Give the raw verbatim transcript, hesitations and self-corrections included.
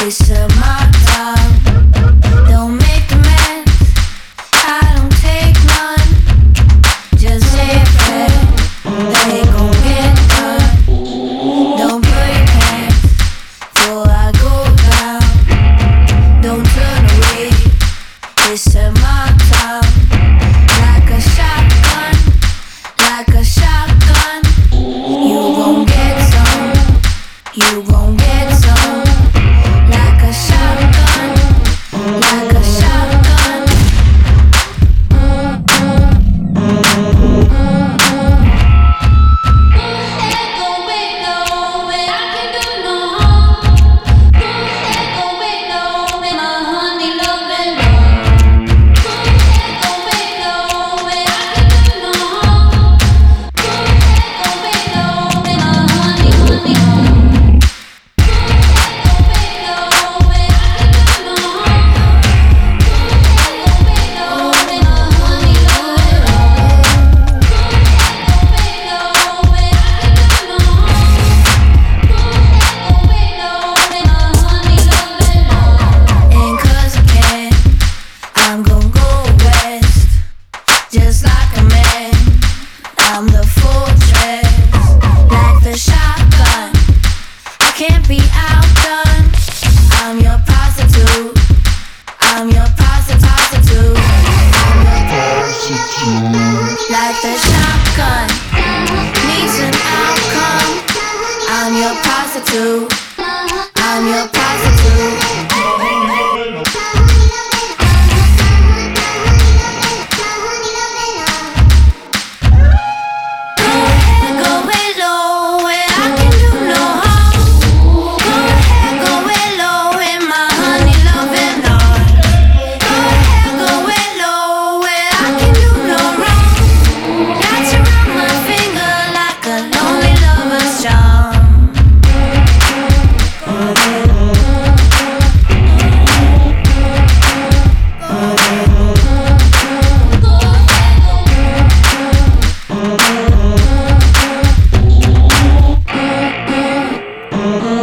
It's a my time. Don't make a mess. I don't take none. Just say a prayer. They gon' get done. Don't break hands before I go down. Don't turn away. It's a my time. Like a shotgun, like a shotgun. You gon' get some. You gon' get some. Like a shotgun, like a shotgun. And 'cause I can, I'm gon' go west, just like a man. I'm the fortress, like the shotgun. I can't be outdone. I'm your prostitute. I'm your prostitute. Prostitute. Like the shotgun needs an outcome. I'm your prostitute. I'm your prostitute. Go it low where I can do no harm. Go ahead, go it low in my honey loving heart. Go ahead, go it low where I can do no wrong. Got you around my finger like a lonely lover's charm. Mm-hmm.